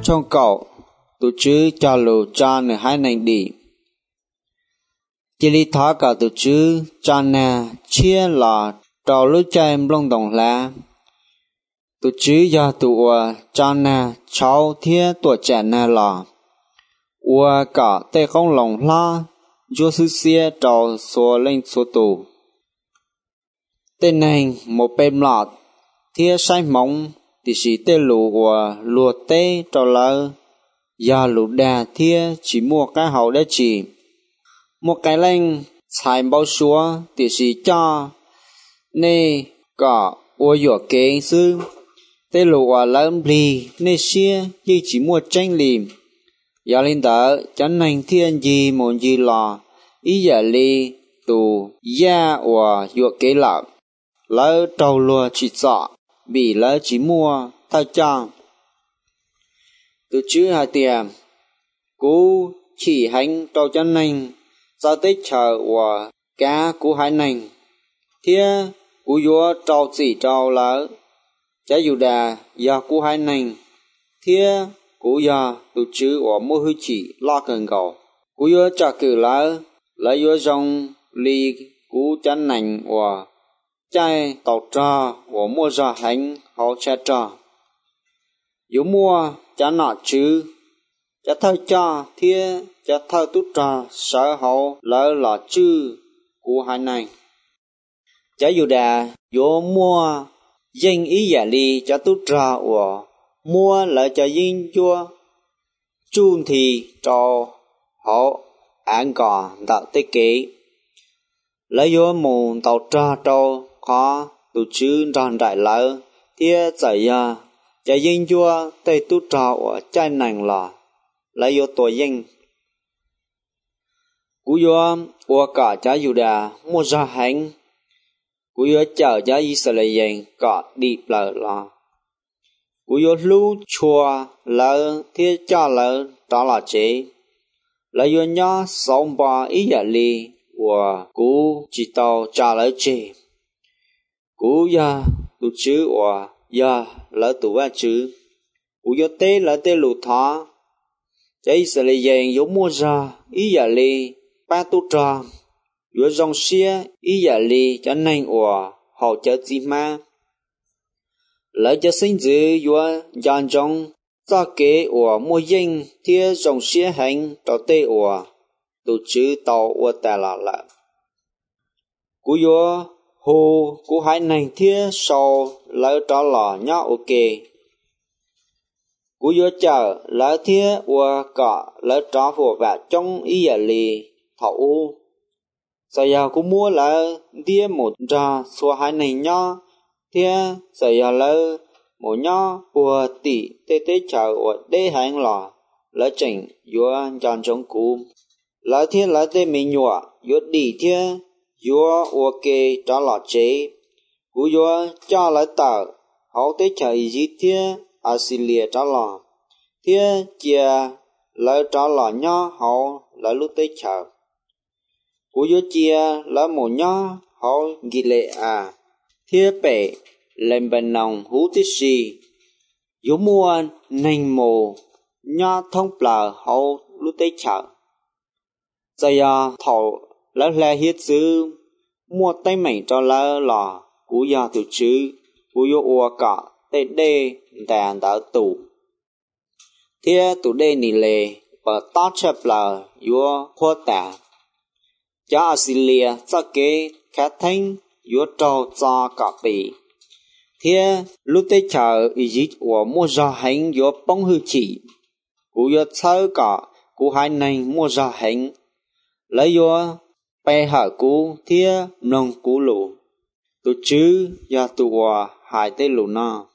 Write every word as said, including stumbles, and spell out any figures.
trong cậu tụ chứ cho lù cha nè hai nành đi chỉ lý thọ cả tụ chứ cha nè chia là trâu lú cha em long đồng là tụ chứ giờ tụ cha nè cháu thiết tuổi trẻ nè là ua cả tê không lòng la cho sư xia trâu xua lên xua tụ tên này một bên lọt thiết sai mỏng thì chỉ tê lù ua lùa tê trâu lỡ giờ lù đà thiết chỉ mua cái hậu để chỉ một cái lên xài bao xúa thì chỉ cho nè cả ua dọa kế sư tê lù ua lớn bì nè xia như chỉ mua tranh lìm giờ lên đó chẳng năng thiên gì muốn gì là ý giờ li tù ya ua dọa kế lạc lỡ trâu lùa chỉ sợ bị lỡ chỉ mua thay chăng từ chữ hai tiền cú chỉ hành trâu chân nành giao tích chờ của cá cú hai nành thia cú vua trâu chỉ trâu lỡ trái dù đà do cú hai nành thia cú do từ chữ của mua hư chỉ lo cần cầu cú vua trả cử lỡ lỡ vua rong ly cú chân nành của trái tàu trò của mua ra hành họ che trò yếu mua chả nọ chứ chả thao cho thia chả thao tút trò sợ hậu lỡ lọ chư của hai này chả dù đà yếu mua danh ý giả ly chả tút trò của mua lỡ chả dinh chua chun thì trò hậu án cò tạo tế kế lỡ yếu mù tàu trò trâu khó tụ chứ tròn đại lỡ thia giải ya chả dinh chua tây tu trò ở trái nàng là lấy vô tuổi danh cú vô của cả trái dù đà mua ra hành cú vô chờ trái Israel cả đi lỡ là cú vô lưu chua lỡ thiết cha lỡ đó là chế lấy vô nhá sống ba ý giả li của cú chỉ tàu trả lỡ chế cú ya tu chữ của ya lỡ tụ ba chữ cú yo tê lỡ tê lụ thọ trái sợi lê dèn yo mua ra ý giả li ba tu tròn yo rong xia ý giả li cho nên ủa hậu cho gì mà lỡ cho sinh dữ yo dàn trong cho kế ủa mua danh thia rong xia hành tàu tê ủa tu chữ tàu ủa tà lạ lạ cú yo hồ của hai nàng thia sau lỡ trả lò nhá ok cú yo chờ lỡ thia ua cả lỡ trả phù vạ trong ý giả lì thảo u giờ giờ cú mua lỡ đĩa một ra xua hai nàng nhá thia giờ giờ lỡ một nhá ua tỷ tê tê chờ ua đê hàng lò lỡ chỉnh yo dàn trong cú lỡ thia lỡ tê mình nhọ yo đi thia yo ok trả lọ chế cú yo cho lại tờ hậu tế chạy gì thia Australia trả lọ thia chia lại trả lọ nhá hậu lại lúc tế chờ cú yo chia lại một nhá hậu ghi lệ à thia bể lên bên nòng hú tế si yo mua nành mồ nhá thông bờ hậu lúc tế chờ giờ ya thầu lỡ lẽ hiết dư mua tay mảnh cho lỡ lò cú ya từ chứ cú yo ua cả tê đê đàn đỡ tủ thia tủ đê nì lề và tát chập là yo khoa tả cho Australia cho kế khá thanh yo trâu cho cả bì thia lúc tê chờ ý dịch của mua ra hành yo bóng hư chỉ cú yo chơi cả cú hai nành mua ra hành lấy yo bè hở cú thia nông cú lù tu chứ ya tu hòa hai tê lù na